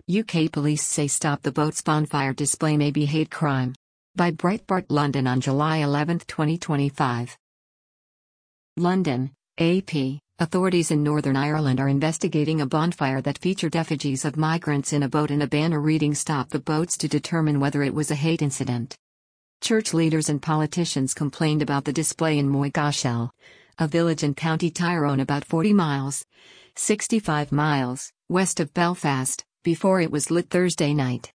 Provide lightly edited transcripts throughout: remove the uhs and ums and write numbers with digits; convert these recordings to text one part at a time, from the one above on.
UK police say Stop the Boats bonfire display may be hate crime. By Breitbart London on July 11, 2025. London, AP. Authorities in Northern Ireland are investigating a bonfire that featured effigies of migrants in a boat and a banner reading Stop the Boats to determine whether it was a hate incident. Church leaders and politicians complained about the display in Moyghashel, a village in County Tyrone about 40 miles, 65 miles, west of Belfast, before it was lit Thursday night.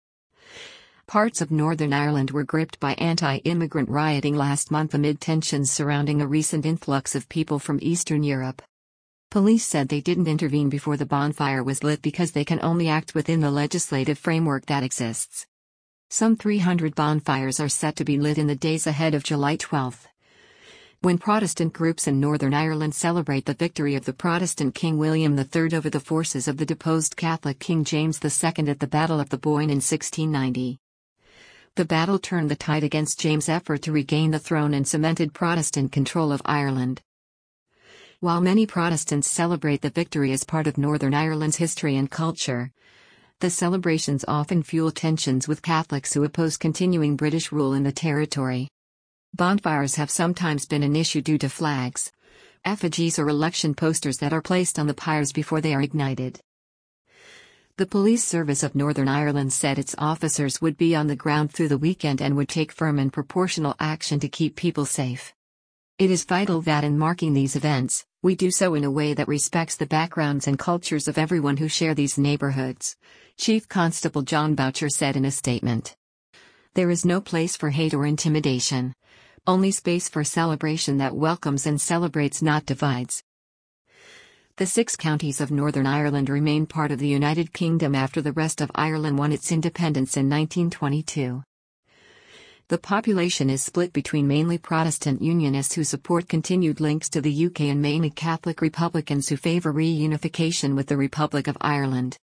Parts of Northern Ireland were gripped by anti-immigrant rioting last month amid tensions surrounding a recent influx of people from Eastern Europe. Police said they didn't intervene before the bonfire was lit because they can only act within the legislative framework that exists. Some 300 bonfires are set to be lit in the days ahead of July 12. When Protestant groups in Northern Ireland celebrate the victory of the Protestant King William III over the forces of the deposed Catholic King James II at the Battle of the Boyne in 1690. The battle turned the tide against James' effort to regain the throne and cemented Protestant control of Ireland. While many Protestants celebrate the victory as part of Northern Ireland's history and culture, the celebrations often fuel tensions with Catholics who oppose continuing British rule in the territory. Bonfires have sometimes been an issue due to flags, effigies or election posters that are placed on the pyres before they are ignited. The Police Service of Northern Ireland said its officers would be on the ground through the weekend and would take firm and proportional action to keep people safe. It is vital that in marking these events, we do so in a way that respects the backgrounds and cultures of everyone who share these neighborhoods, Chief Constable John Boucher said in a statement. There is no place for hate or intimidation. Only space for celebration that welcomes and celebrates, not divides. The 6 counties of Northern Ireland remain part of the United Kingdom after the rest of Ireland won its independence in 1922. The population is split between mainly Protestant Unionists who support continued links to the UK and mainly Catholic Republicans who favour reunification with the Republic of Ireland.